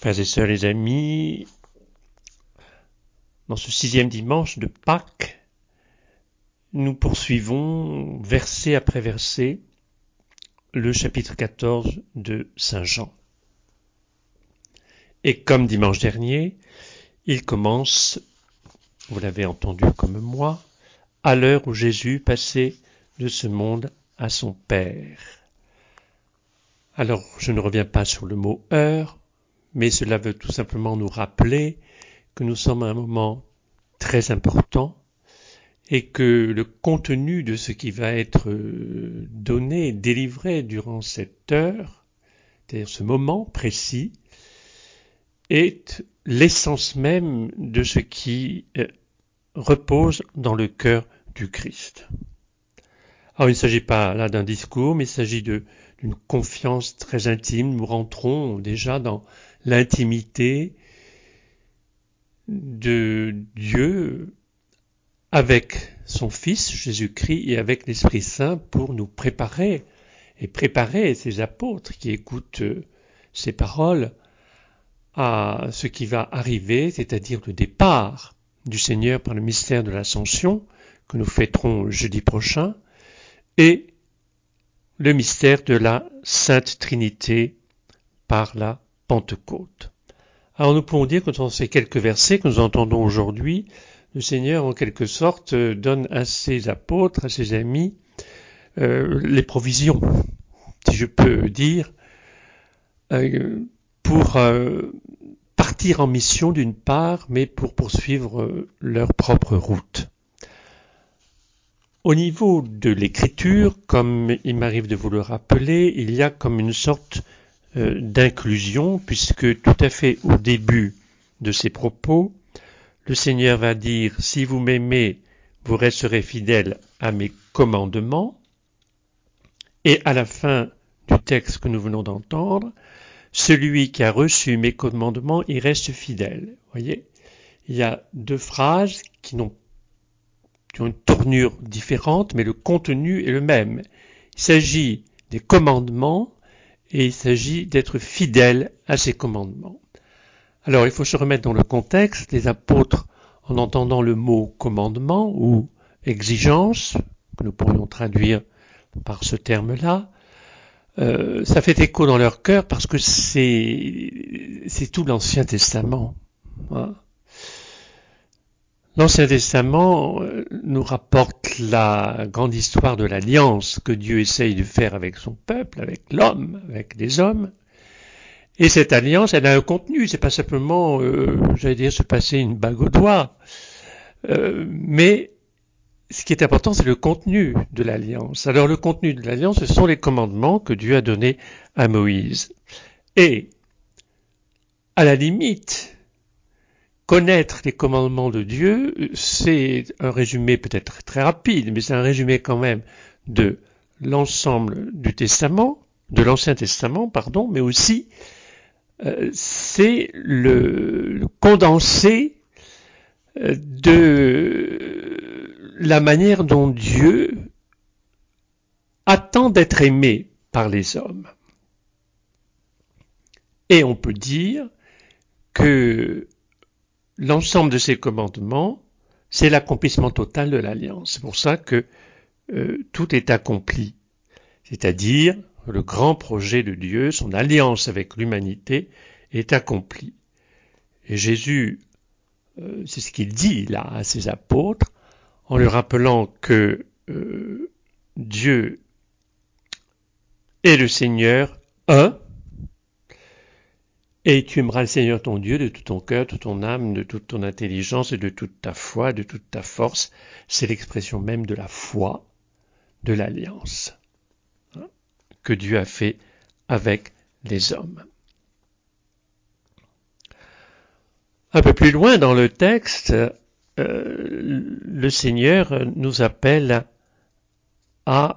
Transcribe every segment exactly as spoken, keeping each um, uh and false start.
Frères et sœurs, les amis, dans ce sixième dimanche de Pâques, nous poursuivons verset après verset le chapitre quatorze de Saint Jean. Et comme dimanche dernier, il commence, vous l'avez entendu comme moi, à l'heure où Jésus passait de ce monde à son Père. Alors, je ne reviens pas sur le mot « heure », mais cela veut tout simplement nous rappeler que nous sommes à un moment très important et que le contenu de ce qui va être donné, délivré durant cette heure, c'est-à-dire ce moment précis, est l'essence même de ce qui repose dans le cœur du Christ. Alors il ne s'agit pas là d'un discours, mais il s'agit de, d'une confiance très intime. Nous rentrons déjà dans l'intimité de Dieu avec son Fils Jésus-Christ et avec l'Esprit Saint pour nous préparer et préparer ces apôtres qui écoutent ces paroles à ce qui va arriver, c'est-à-dire le départ du Seigneur par le mystère de l'Ascension que nous fêterons jeudi prochain et le mystère de la Sainte Trinité par la Pentecôte. Alors nous pouvons dire que dans ces quelques versets que nous entendons aujourd'hui, le Seigneur en quelque sorte donne à ses apôtres, à ses amis, euh, les provisions, si je peux dire, euh, pour euh, partir en mission d'une part, mais pour poursuivre euh, leur propre route. Au niveau de l'écriture, comme il m'arrive de vous le rappeler, il y a comme une sorte euh, d'inclusion, puisque tout à fait au début de ses propos, le Seigneur va dire « Si vous m'aimez, vous resterez fidèles à mes commandements ». Et à la fin du texte que nous venons d'entendre, « Celui qui a reçu mes commandements, il reste fidèle ». Vous voyez, il y a deux phrases qui n'ont qui ont une tournure différente, mais le contenu est le même. Il s'agit des commandements et il s'agit d'être fidèle à ces commandements. Alors, il faut se remettre dans le contexte. Les apôtres, en entendant le mot commandement ou exigence, que nous pourrions traduire par ce terme-là, euh, ça fait écho dans leur cœur parce que c'est, c'est tout l'Ancien Testament. Hein. L'Ancien Testament nous rapporte la grande histoire de l'alliance que Dieu essaye de faire avec son peuple, avec l'homme, avec les hommes. Et cette alliance, elle a un contenu. C'est pas simplement, euh, j'allais dire, se passer une bague au doigt. Euh, mais ce qui est important, c'est le contenu de l'alliance. Alors le contenu de l'alliance, ce sont les commandements que Dieu a donnés à Moïse. Et, à la limite, connaître les commandements de Dieu, c'est un résumé peut-être très rapide, mais c'est un résumé quand même de l'ensemble du Testament, de l'Ancien Testament, pardon, mais aussi euh, c'est le, le condensé de la manière dont Dieu attend d'être aimé par les hommes. Et on peut dire que l'ensemble de ces commandements, c'est l'accomplissement total de l'alliance. C'est pour ça que euh, tout est accompli. C'est-à-dire, le grand projet de Dieu, son alliance avec l'humanité, est accompli. Et Jésus, euh, c'est ce qu'il dit là à ses apôtres, en leur rappelant que euh, Dieu est le Seigneur un, et tu aimeras le Seigneur ton Dieu de tout ton cœur, de toute ton âme, de toute ton intelligence et de toute ta foi, de toute ta force. C'est l'expression même de la foi, de l'alliance hein, que Dieu a fait avec les hommes. Un peu plus loin dans le texte, euh, le Seigneur nous appelle à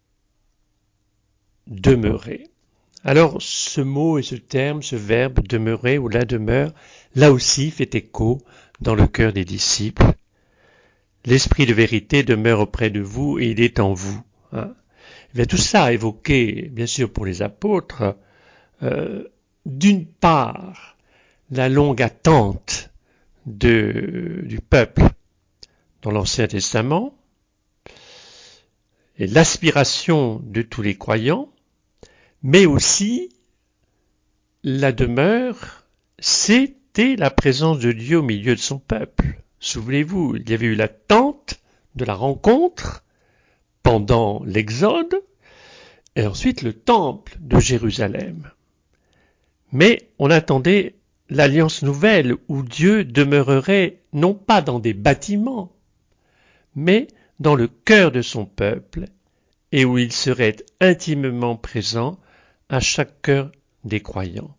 demeurer. Alors, ce mot et ce terme, ce verbe demeurer ou la demeure, là aussi fait écho dans le cœur des disciples. L'esprit de vérité demeure auprès de vous et il est en vous. Hein. Bien, tout ça évoqué, bien sûr, pour les apôtres, euh, d'une part, la longue attente de, du peuple dans l'Ancien Testament et l'aspiration de tous les croyants, mais aussi la demeure, c'était la présence de Dieu au milieu de son peuple. Souvenez-vous, il y avait eu l'attente de la rencontre pendant l'Exode, et ensuite le temple de Jérusalem. Mais on attendait l'alliance nouvelle où Dieu demeurerait non pas dans des bâtiments, mais dans le cœur de son peuple, et où il serait intimement présent à chaque cœur des croyants.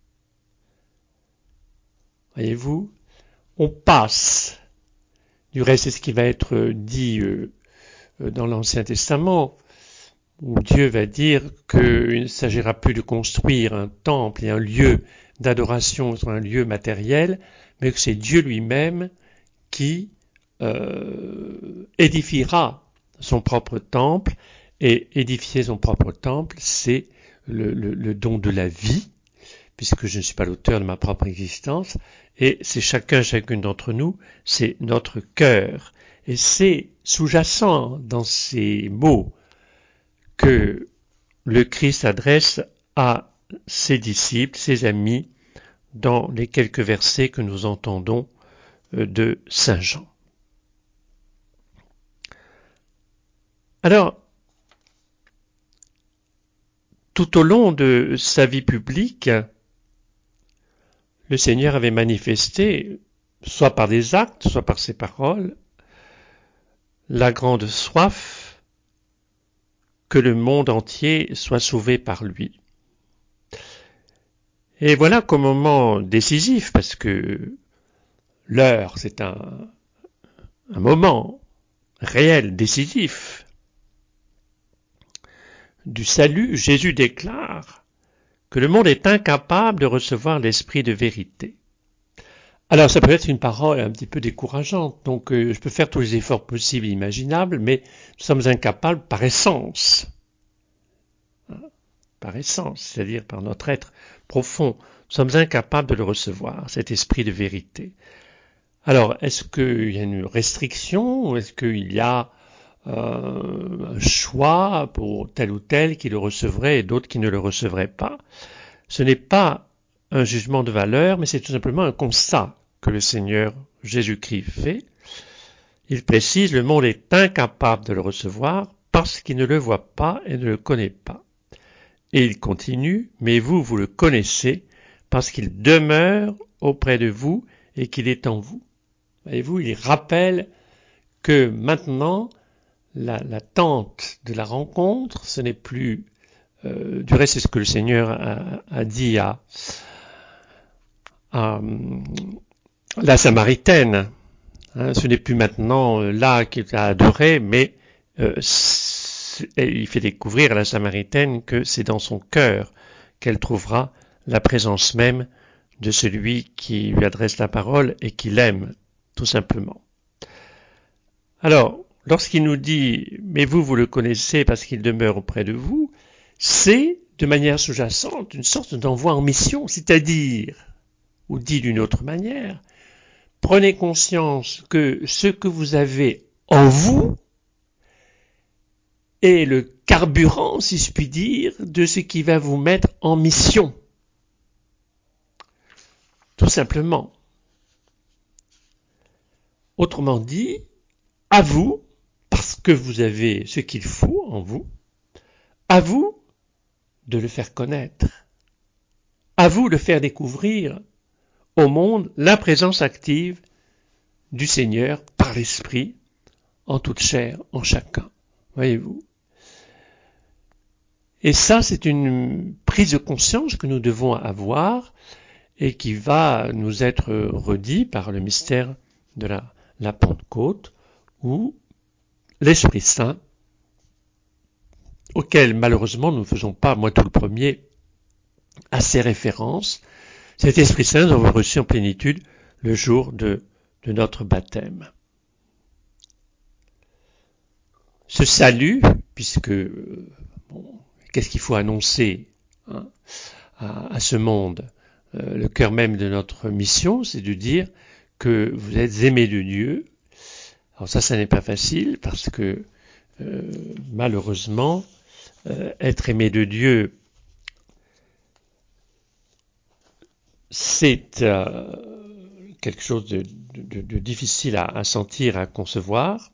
Voyez-vous, on passe, du reste c'est ce qui va être dit euh, dans l'Ancien Testament, où Dieu va dire qu'il ne s'agira plus de construire un temple et un lieu d'adoration sur un lieu matériel, mais que c'est Dieu lui-même qui euh, édifiera son propre temple, et édifier son propre temple, c'est le, le, le don de la vie, puisque je ne suis pas l'auteur de ma propre existence, et c'est chacun, chacune d'entre nous, c'est notre cœur. Et c'est sous-jacent dans ces mots que le Christ adresse à ses disciples, ses amis, dans les quelques versets que nous entendons de Saint Jean. Alors, tout au long de sa vie publique, le Seigneur avait manifesté, soit par des actes, soit par ses paroles, la grande soif que le monde entier soit sauvé par lui. Et voilà qu'au moment décisif, parce que l'heure, c'est un, un moment réel, décisif, du salut, Jésus déclare que le monde est incapable de recevoir l'esprit de vérité. Alors ça peut être une parole un petit peu décourageante, donc euh, je peux faire tous les efforts possibles et imaginables, mais nous sommes incapables par essence, hein, par essence, c'est-à-dire par notre être profond, nous sommes incapables de le recevoir, cet esprit de vérité. Alors, est-ce qu'il y a une restriction, ou est-ce qu'il y a euh, un choix pour tel ou tel qui le recevrait et d'autres qui ne le recevraient pas? Ce n'est pas un jugement de valeur, mais c'est tout simplement un constat que le Seigneur Jésus-Christ fait. Il précise, le monde est incapable de le recevoir parce qu'il ne le voit pas et ne le connaît pas. Et il continue, mais vous, vous le connaissez parce qu'il demeure auprès de vous et qu'il est en vous. Voyez-vous, il rappelle que maintenant, la, l'attente de la rencontre, ce n'est plus... Euh, du reste, c'est ce que le Seigneur a, a dit à, à la Samaritaine. Hein, ce n'est plus maintenant euh, là qu'il a adoré, mais euh, il fait découvrir à la Samaritaine que c'est dans son cœur qu'elle trouvera la présence même de celui qui lui adresse la parole et qui l'aime, tout simplement. Alors, lorsqu'il nous dit « mais vous, vous le connaissez parce qu'il demeure auprès de vous », c'est, de manière sous-jacente, une sorte d'envoi en mission, c'est-à-dire, ou dit d'une autre manière, prenez conscience que ce que vous avez en vous est le carburant, si je puis dire, de ce qui va vous mettre en mission. Tout simplement. Autrement dit, à vous, parce que vous avez ce qu'il faut en vous, à vous de le faire connaître, à vous de faire découvrir au monde la présence active du Seigneur par l'Esprit en toute chair, en chacun. Voyez-vous. Et ça, c'est une prise de conscience que nous devons avoir et qui va nous être redit par le mystère de la, la Pentecôte, où l'Esprit Saint, auquel malheureusement nous ne faisons pas, moi tout le premier, assez référence, cet Esprit Saint, nous avons reçu en plénitude le jour de, de notre baptême. Ce salut, puisque, bon, qu'est-ce qu'il faut annoncer hein, à, à ce monde euh, le cœur même de notre mission, c'est de dire que vous êtes aimés de Dieu. Alors ça, ça n'est pas facile parce que euh, malheureusement, euh, être aimé de Dieu, c'est euh, quelque chose de, de, de difficile à, à sentir, à concevoir.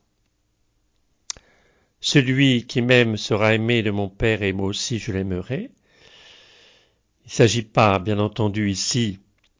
Celui qui m'aime sera aimé de mon Père et moi aussi je l'aimerai. Il ne s'agit pas, bien entendu, ici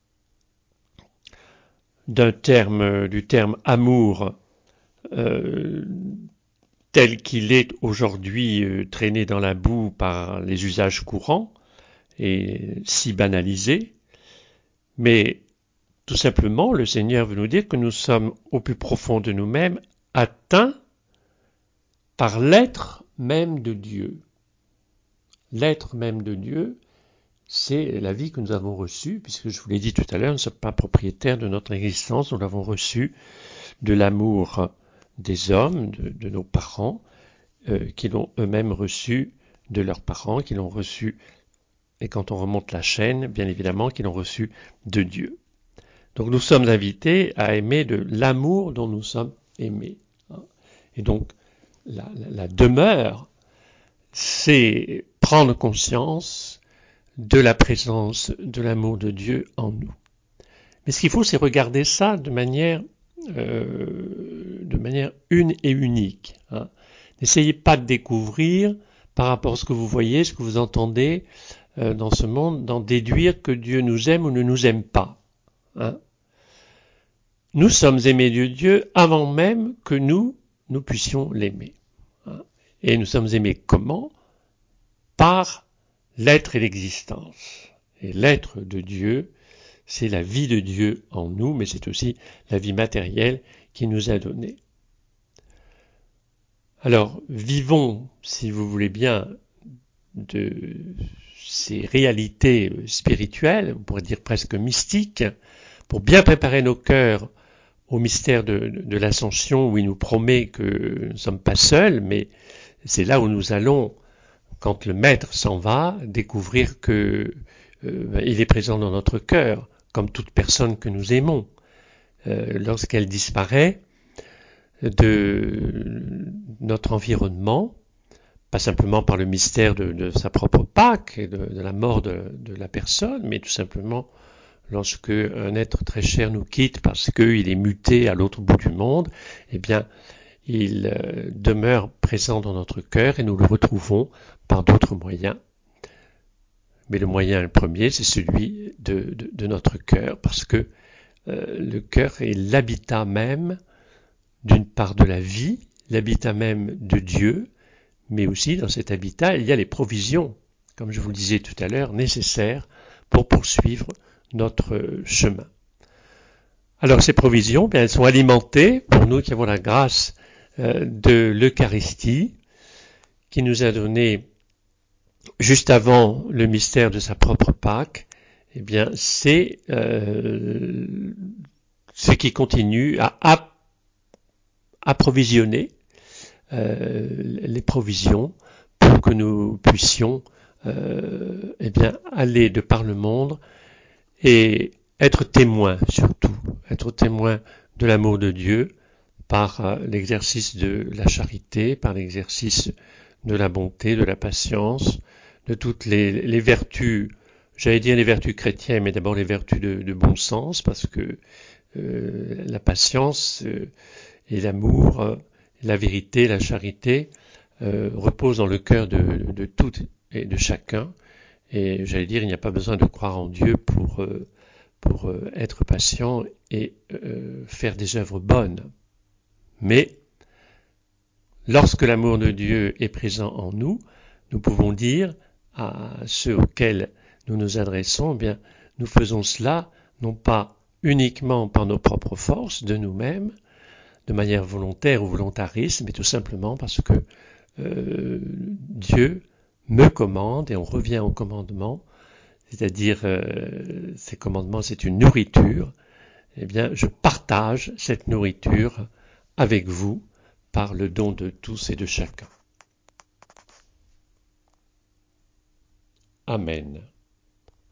d'un terme, du terme amour euh, tel qu'il est aujourd'hui euh, traîné dans la boue par les usages courants et si banalisé, mais tout simplement le Seigneur veut nous dire que nous sommes au plus profond de nous-mêmes atteints par l'être même de Dieu. L'être même de Dieu, c'est la vie que nous avons reçue, puisque je vous l'ai dit tout à l'heure, nous ne sommes pas propriétaires de notre existence, nous l'avons reçue de l'amour des hommes, de, de nos parents, euh, qui l'ont eux-mêmes reçu de leurs parents, qui l'ont reçu, et quand on remonte la chaîne, bien évidemment, qui l'ont reçu de Dieu. Donc nous sommes invités à aimer de l'amour dont nous sommes aimés. Et donc la, la, la demeure, c'est prendre conscience de la présence de l'amour de Dieu en nous. Mais ce qu'il faut, c'est regarder ça de manière, euh, de manière une et unique. Hein. N'essayez pas de découvrir, par rapport à ce que vous voyez, ce que vous entendez euh, dans ce monde, d'en déduire que Dieu nous aime ou ne nous aime pas. Hein. Nous sommes aimés de Dieu avant même que nous, nous puissions l'aimer. Hein. Et nous sommes aimés comment ? Par l'être et l'existence. Et l'être de Dieu, c'est la vie de Dieu en nous, mais c'est aussi la vie matérielle qu'il nous a donnée. Alors, vivons, si vous voulez bien, de ces réalités spirituelles, on pourrait dire presque mystiques, pour bien préparer nos cœurs au mystère de, de, de l'Ascension, où il nous promet que nous ne sommes pas seuls, mais c'est là où nous allons, quand le Maître s'en va, découvrir que euh, il est présent dans notre cœur, comme toute personne que nous aimons. Euh, lorsqu'elle disparaît de notre environnement, pas simplement par le mystère de, de sa propre Pâque et de, de la mort de, de la personne, mais tout simplement lorsque un être très cher nous quitte parce qu'il est muté à l'autre bout du monde, eh bien, il euh, demeure présent dans notre cœur et nous le retrouvons par d'autres moyens. Mais le moyen le premier, c'est celui de, de, de notre cœur, parce que euh, le cœur est l'habitat même d'une part de la vie, l'habitat même de Dieu, mais aussi dans cet habitat, il y a les provisions, comme je vous le disais tout à l'heure, nécessaires pour poursuivre notre chemin. Alors ces provisions, bien, elles sont alimentées, pour nous qui avons la grâce euh, de l'Eucharistie, qui nous a donné juste avant le mystère de sa propre Pâque, eh bien, c'est euh, ce qui continue à ap- approvisionner euh, les provisions pour que nous puissions euh, eh bien, aller de par le monde et être témoins surtout, être témoins de l'amour de Dieu par euh, l'exercice de la charité, par l'exercice de la bonté, de la patience, de toutes les, les vertus, j'allais dire les vertus chrétiennes, mais d'abord les vertus de, de bon sens, parce que euh, la patience euh, et l'amour, euh, la vérité, la charité euh, reposent dans le cœur de, de, de tout et de chacun. Et j'allais dire, il n'y a pas besoin de croire en Dieu pour, euh, pour euh, être patient et euh, faire des œuvres bonnes. Mais lorsque l'amour de Dieu est présent en nous, nous pouvons dire à ceux auxquels nous nous adressons, eh bien, nous faisons cela non pas uniquement par nos propres forces de nous-mêmes, de manière volontaire ou volontariste, mais tout simplement parce que euh, Dieu me commande, et on revient au commandement, c'est-à-dire euh, ces commandements, c'est une nourriture, eh bien, je partage cette nourriture avec vous par le don de tous et de chacun. Amen.